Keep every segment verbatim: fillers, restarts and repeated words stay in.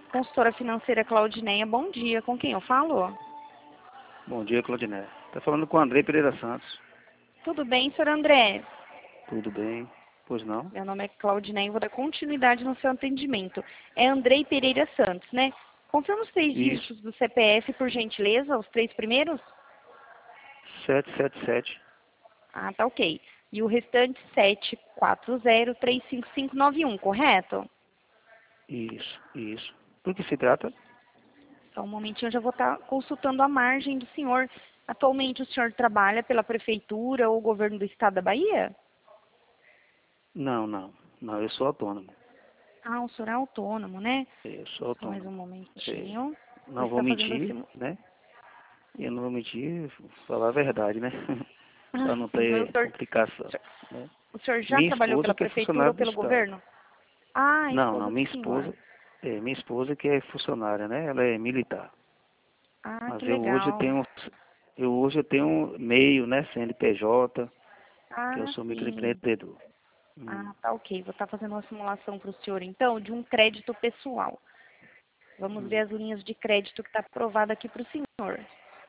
Consultora financeira Claudineia, bom dia. Com quem eu falo? Bom dia, Claudiné. Está falando com o André Pereira Santos. Tudo bem, senhor André? Tudo bem? Pois não? Meu nome é Claudineia e vou dar continuidade no seu atendimento. É Andrei Pereira Santos, né? Confirma os três Isso. dígitos do C P F, por gentileza, os três primeiros? sete sete sete. Ah, tá ok. E o restante, sete quatro zero três cinco cinco nove um, correto? Isso, isso. Do que se trata? Só um momentinho, eu já vou estar consultando a margem do senhor. Atualmente o senhor trabalha pela prefeitura ou governo do estado da Bahia? Não, não. Não, eu sou autônomo. Ah, o senhor é autônomo, né? Eu sou Só mais um autônomo. É, momentinho. Vou não vou estar fazendo mentir, assim. né? Eu não vou mentir, falar a verdade, né? Ah, Para não sim, mas o ter senhor, complicação. Né? o senhor já Minha trabalhou esposa pela que é prefeitura ou funcionária do pelo Estado. governo? Ah, a Não, não, esposa do minha senhor. esposa, é, minha esposa que é funcionária, né? Ela é militar. Ah, Mas que eu hoje eu legal. tenho, eu hoje eu tenho meio, né? C N P J, que eu Ah, sou sim. microempreendedor. Hum, Ah, tá ok. Vou estar fazendo uma simulação para o senhor, então, de um crédito pessoal. Vamos ver hum. as linhas de crédito que está aprovada aqui para o senhor.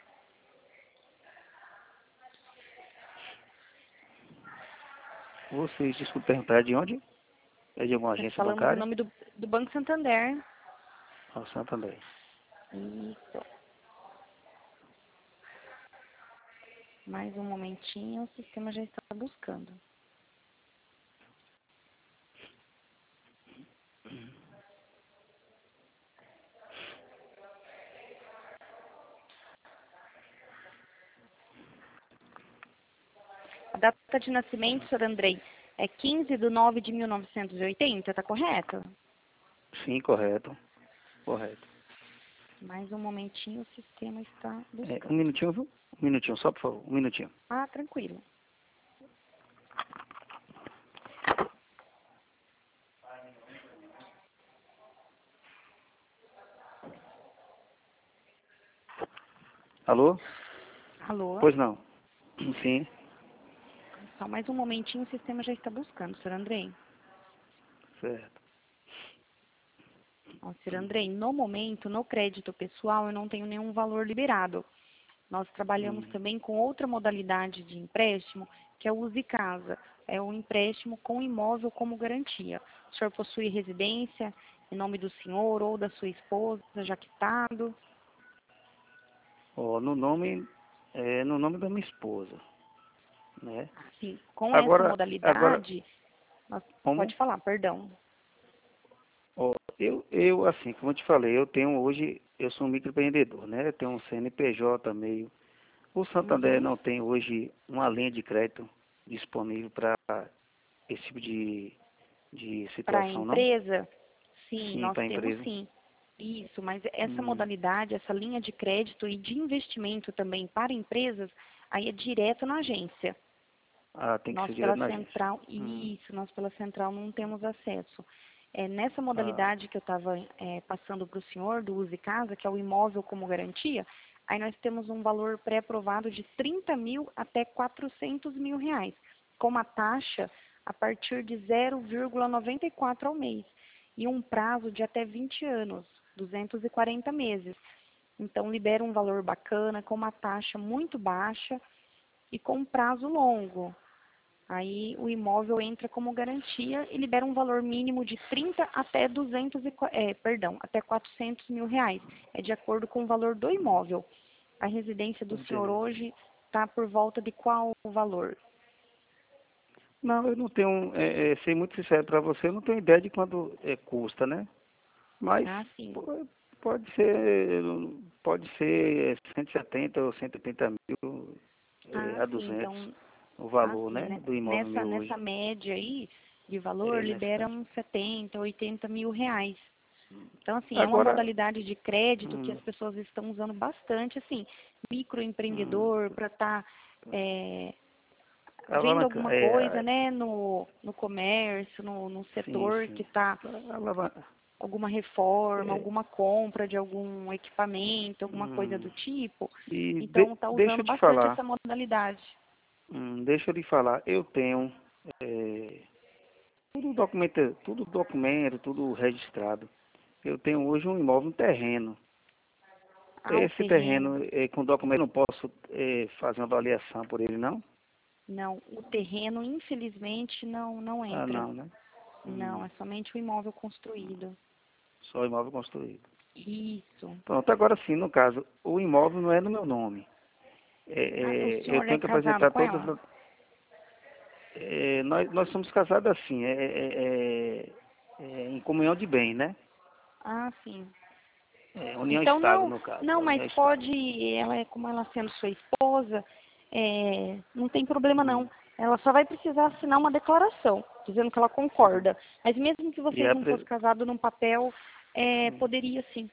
Vocês, desculpe perguntar, é de onde? É de alguma agência Falamos em bancária? nome do, do Banco Santander. Ah, Santander. Isso. Mais um momentinho, o sistema já está buscando. A data de nascimento, senhor Andrei, é quinze de nove de mil novecentos e oitenta, tá correto? Sim, correto. Correto. Mais um momentinho, o sistema está É, um buscando. minutinho, viu? Um minutinho, só por favor. Um minutinho. Ah, tranquilo. Alô? Alô? Pois não. Sim, Só mais um momentinho, o sistema já está buscando, senhor Andrei. certo. Ó, senhor Andrei, no momento, no crédito pessoal, eu não tenho nenhum valor liberado. Nós trabalhamos Hum. também com outra modalidade de empréstimo, que é o Use Casa. É um empréstimo com imóvel como garantia. O senhor possui residência em nome do senhor ou da sua esposa, já quitado? Ó, no nome, é, no nome da minha esposa, né? Assim, com essa Agora, agora, modalidade, nós, como? pode falar, perdão. Ó, eu, eu, assim, como eu te falei, eu tenho hoje, eu sou um microempreendedor, né? Eu tenho um C N P J meio. O Santander Uhum. não tem hoje uma linha de crédito disponível para esse tipo de, de Para a situação, não? empresa, sim, Sim, nós para a temos empresa. sim. Isso, mas essa Hum. modalidade, essa linha de crédito e de investimento também para empresas, aí é direto na agência. Ah, tem que Nós ser pela direto na agência. central, Hum. isso, nós pela central não temos acesso. É, nessa Ah, modalidade que eu estava é, passando para o senhor, do Use Casa, que é o imóvel como garantia, aí nós temos um valor pré-aprovado de trinta mil até quatrocentos mil reais, com uma taxa a partir de zero vírgula noventa e quatro ao mês e um prazo de até vinte anos, duzentos e quarenta meses. Então, libera um valor bacana, com uma taxa muito baixa e com um prazo longo. Aí o imóvel entra como garantia e libera um valor mínimo de trinta até duzentos e, é, perdão, até quatrocentos mil reais. É de acordo com o valor do imóvel. A residência do senhor entendi. hoje está por volta de qual valor? Não, eu não tenho, é, é, ser muito sincero para você, eu não tenho ideia de quanto é, custa, né? Mas Ah, sim. po- pode ser, pode ser cento e setenta ou cento e oitenta mil é, Ah, a sim. duzentos Então, o ah, valor, sim, né, né? do imóvel Nessa, meu nessa hoje. média aí de valor, É, nessa libera média. uns setenta, oitenta mil reais. Então, assim, é uma Agora, modalidade de crédito que hum, as pessoas estão usando bastante, assim, hum, microempreendedor para estar vendo alavanca, alguma coisa, é, né, no, no comércio, no, no sim, setor que sim. está Alavanca, alguma reforma, é, alguma compra de algum equipamento, alguma coisa hum, do tipo. e Então, de, está deixa usando eu te bastante falar, essa modalidade. hum, deixa eu lhe falar, eu tenho é, tudo documento, tudo documento, tudo registrado. Eu tenho hoje um imóvel, um terreno. Ah, o Esse terreno. terreno, é, com documento, eu não posso é, fazer uma avaliação por ele, não? Não, o terreno, infelizmente, não, não Ah, entra. não, né? Não, Hum, é somente o imóvel construído. só imóvel construído. Isso. Pronto, agora sim, no caso, o imóvel não é no meu nome. É, Ah, o é, eu senhor é tenho que casado apresentar com todas ela? as... é, nós, nós somos casados assim, é, é, é, é, em comunhão de bem, né? Ah, sim. É, união Então estável, não, no caso. não, É mas união estável. pode, ela é como ela sendo sua esposa, é, não tem problema Hum, não. Ela só vai precisar assinar uma declaração, dizendo que ela hum. concorda. Mas mesmo que E, vocês não apre- fossem casados num papel, é, sim. poderia sim.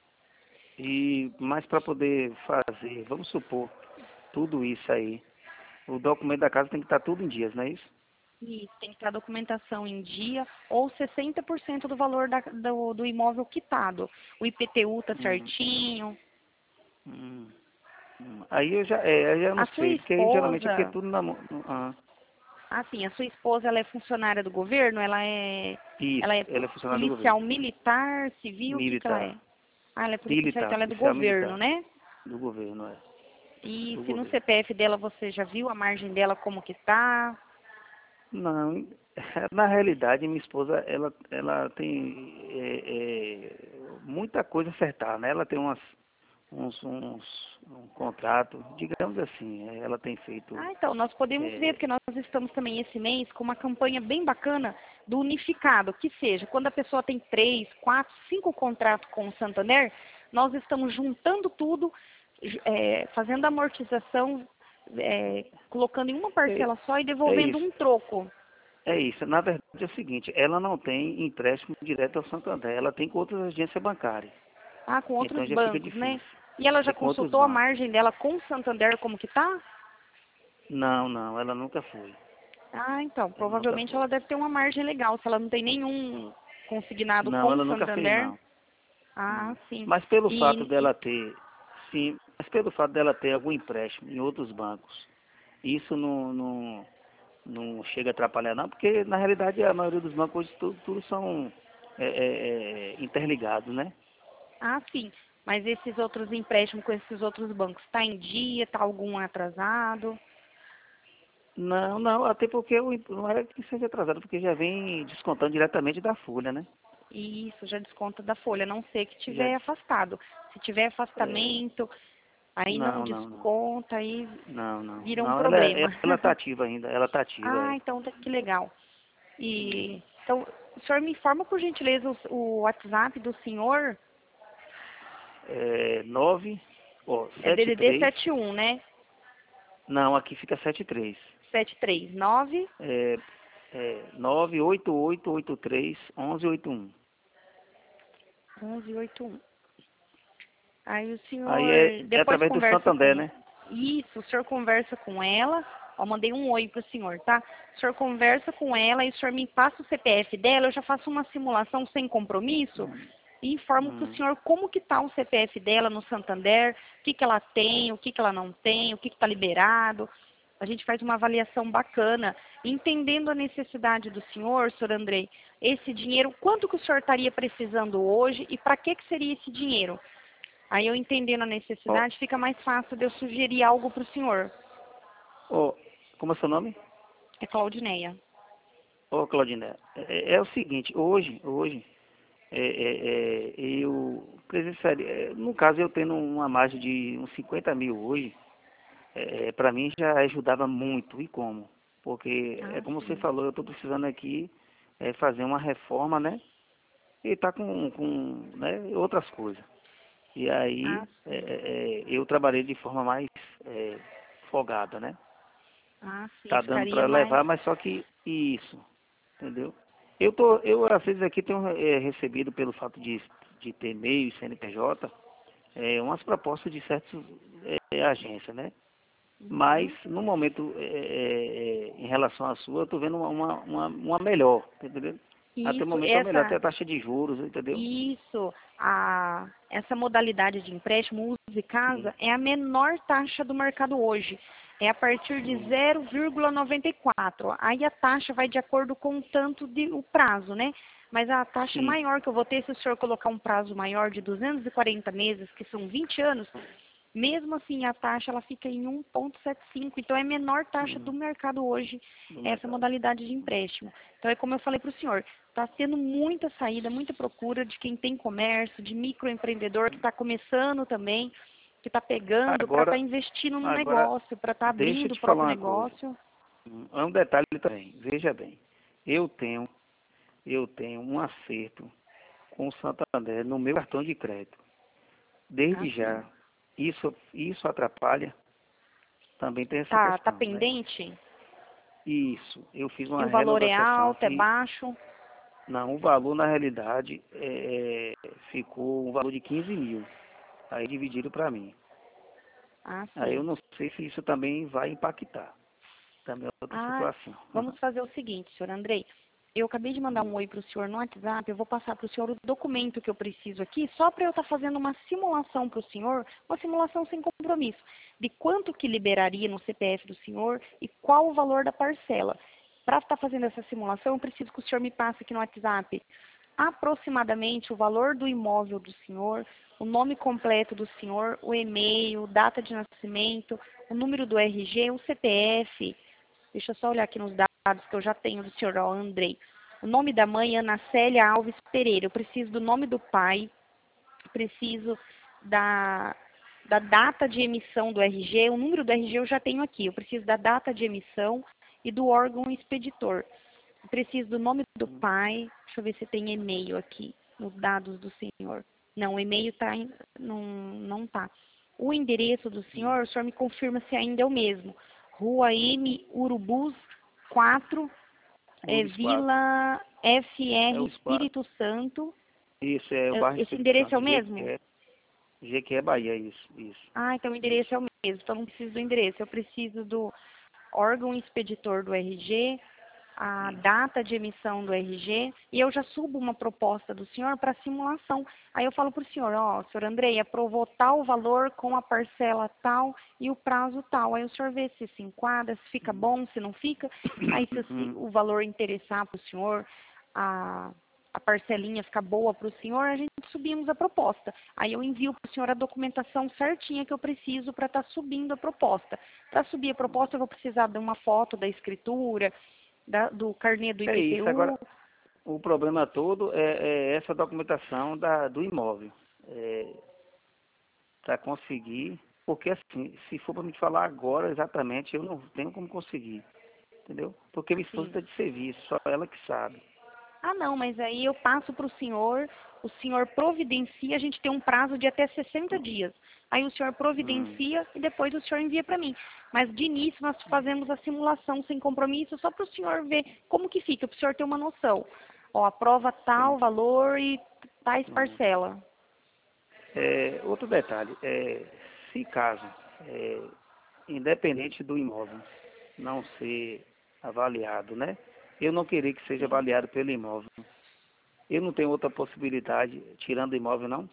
E mais para poder fazer, vamos supor, tudo isso aí, o documento da casa tem que estar tudo em dias, não é isso? E tem que ter a documentação em dia ou sessenta por cento do valor da- do, do imóvel quitado. O I P T U tá Hum, certinho. hum, hum. Aí eu já, é, aí eu já não A sua sei, porque aí geralmente é porque esposa, tudo na mão. no- Ah, assim, a sua esposa ela é funcionária do governo? Ela é, ela isso, é ele é funcionário do governo. policial militar, civil? O que que ela Militar. é? Ah, ela é policial, então Militar, ela é do policial governo, militar. né? Do governo, é. E Do se no governo. C P F dela você já viu a margem dela como que tá? Não, na realidade minha esposa, ela, ela tem é, é, muita coisa a acertar, né? Ela tem umas, uns, uns, um contrato, digamos assim, é, ela tem feito, Ah, então, nós podemos ver, é, porque nós estamos também esse mês com uma campanha bem bacana do unificado, que seja, quando a pessoa tem três, quatro, cinco contratos com o Santander, nós estamos juntando tudo, ju- é, fazendo amortização, é, colocando em uma é, parcela só e é devolvendo isso, um troco. é isso. Na verdade é o seguinte, ela não tem empréstimo direto ao Santander, ela tem com outras agências bancárias, Ah, com então outros já fica bancos, né? difícil. E ela já É com outros consultou a bancos. margem dela com o Santander como que tá? Não, não, ela nunca foi. Ah, então, Ela nunca provavelmente foi. ela deve ter uma margem legal, se ela não tem nenhum consignado Não, com o ela nunca fez Santander. não. Ah, Hum. sim. Mas pelo fato E, e- dela ter, sim, mas pelo fato dela ter algum empréstimo em outros bancos, isso não, não, não chega a atrapalhar não, porque na realidade a maioria dos bancos hoje tudo, tudo são é, é, é, interligados, né? ah, sim. Mas esses outros empréstimos com esses outros bancos, está em dia, está algum atrasado? Não, não, até porque o, imp- não é que seja atrasado, porque já vem descontando diretamente da folha, né? Isso, já desconta da folha, a não ser que Já, tiver afastado. Se tiver é, afastamento, aí não não, não, não, desconta, aí não, não, vira um não, ela, é- problema. ela tá ativa ainda, ela tá ativa, Ah, é. então tá- que legal. Hum. E então, o senhor me informa por gentileza o, o WhatsApp do senhor? É, nove, ó, É sete D D D três, setenta e um, né? não, aqui fica setenta e três. sete três nove, É, é nove oito oito oito três um um oito um. um um oito um. Aí o Aí senhor é, é depois através do conversa Santander, com né? isso, o senhor conversa com ela. Ó, mandei um oi pro senhor, tá? O senhor conversa com ela e o senhor me passa o C P F dela, eu já faço uma simulação sem compromisso Hum, e informo pro hum. senhor como que tá o C P F dela no Santander, o que que ela tem, o que que ela não tem, o que que tá liberado. A gente faz uma avaliação bacana, entendendo a necessidade do senhor, senhor Andrei, esse dinheiro, quanto que o senhor estaria precisando hoje e para que que seria esse dinheiro? Aí eu entendendo a Ó, necessidade, fica mais fácil de eu sugerir algo para o senhor. ó, como é seu nome? É Claudineia. Ô, Claudina, é, é o seguinte, hoje, hoje, é, é, é, eu presenciaria, é, no caso eu tendo uma margem de uns cinquenta mil hoje, é, para mim já ajudava muito. E como? Porque, é Ah, como você sim. falou, eu estou precisando aqui é, fazer uma reforma, né? E tá com, com né, outras coisas. E aí Ah, é, sim. é, é, eu trabalhei de forma mais é, folgada, né? Ah, sim. Tá dando Ficaria para mais. levar, mas só que isso, entendeu? Eu tô, eu às vezes aqui tenho é, recebido pelo fato de, de ter meio e C N P J, é, umas propostas de certas é, agências, né? Mas Uhum. no momento é, é, é, em relação à sua, eu tô vendo uma, uma, uma, uma melhor, tá entendeu? Até o Isso, momento é melhor, até essa, a taxa de juros, entendeu? isso, a, essa modalidade de empréstimo, uso de Sim. casa, é a menor taxa do mercado hoje. É a partir de zero vírgula noventa e quatro. Aí a taxa vai de acordo com o tanto de o prazo, né? Mas a taxa Sim. maior que eu vou ter, se o senhor colocar um prazo maior de duzentos e quarenta meses, que são vinte anos, mesmo assim a taxa ela fica em um vírgula setenta e cinco. Então é a menor taxa Hum, do mercado hoje, do essa mercado. modalidade de empréstimo. Então é como eu falei para o senhor, está tendo muita saída, muita procura de quem tem comércio, de microempreendedor que está começando também, que está pegando para estar Agora, investindo no agora, negócio, para estar deixa eu abrindo o te falar próprio uma coisa. negócio. Hum, É um detalhe também. Veja bem. Eu tenho, eu tenho um acerto com o Santander no meu cartão de crédito. Desde Assim, já, isso, isso atrapalha. Também tem essa tá, tá questão, né? pendente? Isso. Eu fiz E uma o valor é renegociação alto, é que, baixo? não, o valor na realidade é, ficou um valor de quinze mil. Aí dividiram para mim. Ah, Aí eu sim. não sei se isso também vai impactar. Também é outra Ah, situação. vamos fazer o seguinte, senhor Andrei. Eu acabei de mandar um oi para o senhor no WhatsApp, eu vou passar para o senhor o documento que eu preciso aqui, só para eu estar fazendo uma simulação para o senhor, uma simulação sem compromisso, de quanto que liberaria no C P F do senhor e qual o valor da parcela. Para estar fazendo essa simulação, eu preciso que o senhor me passe aqui no WhatsApp aproximadamente o valor do imóvel do senhor, o nome completo do senhor, o e-mail, data de nascimento, o número do R G, o C P F. Deixa eu só olhar aqui nos dados que eu já tenho do senhor ó, Andrei. O nome da mãe, Ana Célia Alves Pereira. Eu preciso do nome do pai, preciso da, da data de emissão do R G. O número do R G eu já tenho aqui. Eu preciso da data de emissão e do órgão expeditor. Eu preciso do nome do pai. Deixa eu ver se tem e-mail aqui nos dados do senhor. Não, o e-mail tá em, não, não tá. O endereço do senhor, o senhor me confirma se ainda é o mesmo. Rua M. Urubus quatro, é, Urbis quatro. Vila É F R o quatro. Espírito Santo. Isso, é o É, bairro esse Espírito endereço é Santo. o mesmo? Jequié. Jequié, Bahia, isso, isso, Ah, então o endereço isso. é o mesmo. Então não preciso do endereço. Eu preciso do órgão expeditor do R G, a Isso. data de emissão do R G, e eu já subo uma proposta do senhor para simulação. Aí eu falo para o senhor, ó, senhor Andrei, aprovou tal valor com a parcela tal e o prazo tal. Aí o senhor vê se se enquadra, se fica bom, se não fica. Aí se o se- Hum, o valor interessar para o senhor, a, a parcelinha ficar boa para o senhor, a gente subimos a proposta. Aí eu envio para o senhor a documentação certinha que eu preciso para estar subindo a proposta. Para subir a proposta, eu vou precisar de uma foto da escritura, da- do carnê do É isso. Agora, I P T U. o problema todo é, é essa documentação da, do imóvel. É, para conseguir, porque assim, se for para me falar agora exatamente, eu não tenho como conseguir, entendeu? Porque minha esposa Sim. está de serviço, só ela que sabe. Ah, não, mas aí eu passo para o senhor, o senhor providencia, a gente tem um prazo de até sessenta dias. Aí o senhor Hum, providencia e depois o senhor envia para mim. Mas de início nós fazemos a simulação sem compromisso, só para o senhor ver como que fica, para o senhor ter uma noção. Ó, aprova sim. tal valor e tais Hum. parcela. É, outro detalhe, é, se caso, é, independente do imóvel não ser avaliado, né? Eu não querer que seja Sim. avaliado pelo imóvel. Eu não tenho outra possibilidade, tirando o imóvel, não?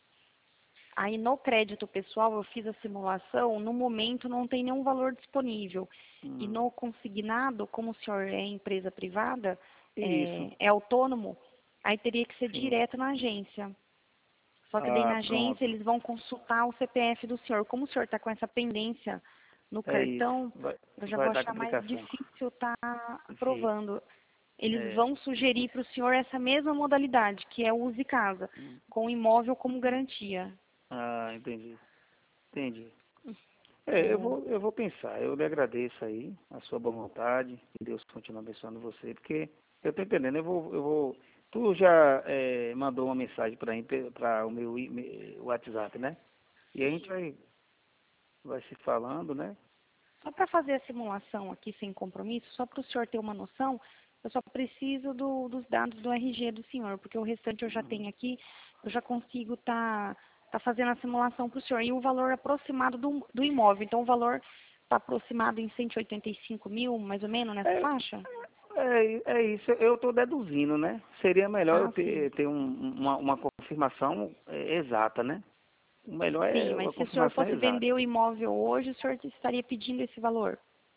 Aí no crédito pessoal eu fiz a simulação, no momento não tem nenhum valor disponível. E Hum, no consignado, como o senhor é empresa privada, isso, é, é autônomo, aí teria que ser sim. direto na agência. Só que daí Ah, na agência pronto. eles vão consultar o C P F do senhor. Como o senhor está com essa pendência no É isso. cartão, Vai, eu já vai vou dar achar mais complicação. difícil estar Sim. aprovando. Eles É. vão sugerir para o senhor essa mesma modalidade, que é o use casa, Hum, com o imóvel como hum. garantia. Ah, entendi. Entendi. É, eu O- vou, eu vou pensar. Eu lhe agradeço aí a sua boa vontade. Que Deus continue abençoando você, porque eu tô entendendo. Eu vou, eu vou. Tu já é, mandou uma mensagem para mim, para o meu e- WhatsApp, né? E a gente Sim. vai, vai se falando, né? Só para fazer a simulação aqui sem compromisso, só para o senhor ter uma noção, eu só preciso do- dos dados do R G do senhor, porque o restante eu já Uhum. tenho aqui, eu já consigo estar tá, tá fazendo a simulação para o senhor. E o valor aproximado do, do imóvel, então o valor está aproximado em cento e oitenta e cinco mil, mais ou menos, nessa É, faixa? é, é isso. Eu estou deduzindo, né? Seria melhor eu Ah, sim. ter, ter um- uma, uma confirmação é, exata, né? O melhor Sim, é mas a se o senhor confirmação fosse exata. vender o imóvel hoje, o senhor estaria pedindo esse valor?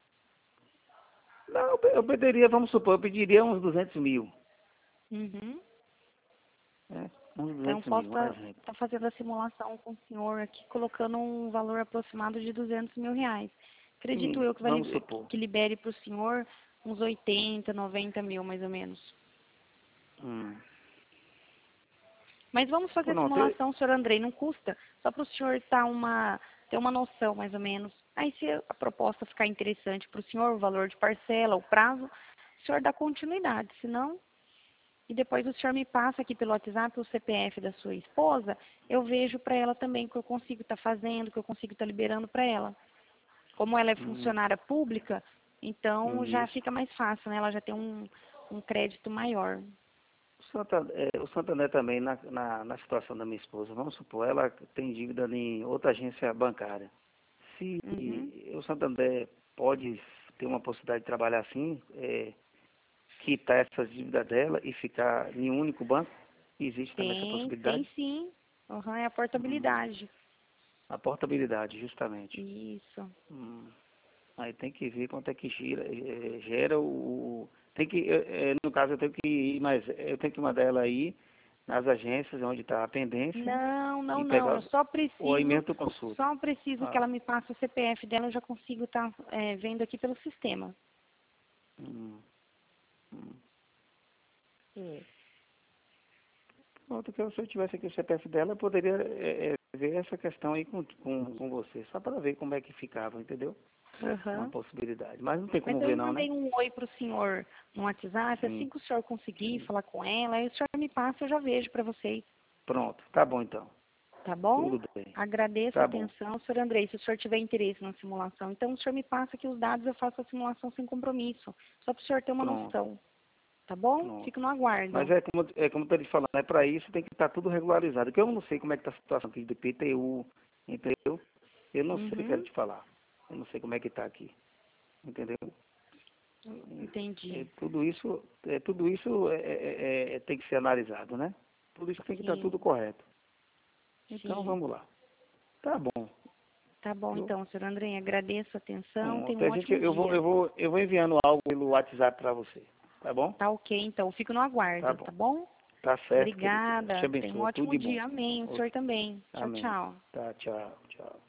Não, eu pediria, vamos supor, eu pediria uns duzentos mil. Uhum. Né? Uns Então, duzentos posso mil, um estar exemplo. fazendo a simulação com o senhor aqui, colocando um valor aproximado de duzentos mil reais. Acredito Sim, eu que, vai, vamos liber- supor. que libere para o senhor uns oitenta, noventa mil, mais ou menos. Hum. Mas vamos fazer a Pronto, eu- simulação, senhor Andrei, não custa? Só para o senhor tá uma, ter uma noção, mais ou menos. Aí, se a proposta ficar interessante para o senhor, o valor de parcela, o prazo, o senhor dá continuidade. Se não, e depois o senhor me passa aqui pelo WhatsApp o C P F da sua esposa, eu vejo para ela também o que eu consigo estar fazendo, o que eu consigo estar liberando para ela. Como ela é hum, funcionária pública, então já isso. fica mais fácil, né? Ela já tem um, um crédito maior. O Santander, é, o Santander também, na, na, na situação da minha esposa, vamos supor, ela tem dívida em outra agência bancária. Se Uhum. o Santander pode ter uma possibilidade de trabalhar assim, é, quitar essas dívidas dela e ficar em um único banco, existe também essa Tem, tem possibilidade? sim. Uhum, é a Hum, portabilidade. a portabilidade, justamente. Isso. Hum, aí tem que ver quanto é que gira, eh, gera o... Tem que, eh, eh, no caso, eu tenho que ir, mas eu tenho que mandar ela aí nas agências onde está a pendência Não, não, e não. Eu pegar, só ou aí preciso, mesmo tu consulta. só preciso que Ah, ela me passe o C P F dela, eu já consigo estar vendo aqui pelo sistema. hum, hum. É. Pronto, que se eu tivesse aqui o C P F dela, eu poderia eh, eh, ver essa questão aí com, com, com você, só para ver como é que ficava, entendeu? Uma Uhum. possibilidade. Mas não tem Mas como eu ver não, né? mandei um oi para o senhor no WhatsApp, assim Sim, que o senhor conseguir sim. falar com ela, aí o senhor me passa, eu já vejo para vocês. Pronto, tá bom então. Tá bom? Tudo bem. Agradeço a Tá bom. atenção, senhor Andrei, se o senhor tiver interesse na simulação. Então, o senhor me passa aqui os dados, eu faço a simulação sem compromisso. Só para o senhor ter uma Pronto, noção. Tá bom? pronto. Fico no Mas aguardo. é como, é como eu estou lhe falando, é para isso tem que estar tudo regularizado. Que eu não sei como é que está a situação aqui do P T U, entendeu? Eu não sei, quero Uhum. te falar. Eu não sei como é que está aqui, entendeu? É, Entendi. tudo isso, é, tudo isso é, é, é, é, tem que ser analisado, né? Tudo isso tem que estar Sim, tudo correto. Então sim. vamos lá. Tá bom. Tá bom, Viu? então, senhor Andrei, agradeço a atenção. Tenha Pronto. um A gente, ótimo eu vou, dia. eu vou, eu vou enviando algo pelo WhatsApp para você. Tá bom? Tá ok, então. Fico no Tá aguardo, bom. tá bom? Tá certo, querida. Deus te Obrigada. Tenha um abençoe. Tudo ótimo de bom. dia. Amém. O senhor também. Tchau, Amém. tchau. Tá, tchau, tchau.